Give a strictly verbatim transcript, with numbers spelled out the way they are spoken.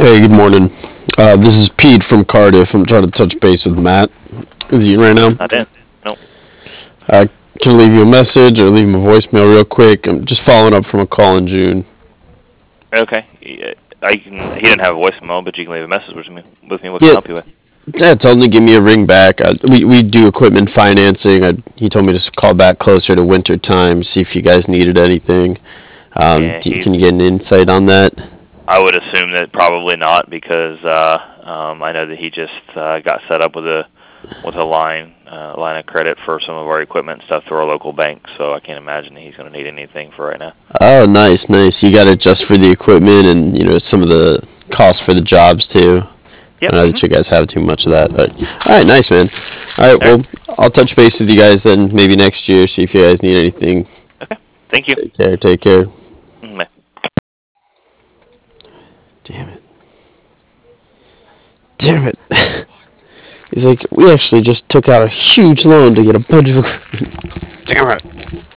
Hey, good morning. Uh, this is Pete from Cardiff. I'm trying to touch base with Matt. Is he in right now? Not in. Nope. I can leave you a message or leave him a voicemail real quick. I'm just following up from a call in June. Okay. Yeah, I can. He didn't have a voicemail, but you can leave a message with me. With me. What can I Yeah, help you with? yeah. Tell him to give me a ring back. I, we we do equipment financing. I, he told me to call back closer to winter time, see if you guys needed anything. Um, Yeah, do, he's. can you get an insight on that? I would assume that probably not because uh, um, I know that he just uh, got set up with a with a line uh, line of credit for some of our equipment and stuff through our local bank. So I can't imagine that he's going to need anything for right now. Oh, nice, nice. You got it just for the equipment and you know some of the costs for the jobs too. I Yep. don't know Mm-hmm. that you guys have too much of that, but all right, nice man. All right, All right. well, I'll touch base with you guys then maybe next year, see if you guys need anything. Okay. Thank you. Take care, take care. Mm, bye. Damn it. Damn it. He's like, we actually just took out a huge loan to get a bunch of. Damn it.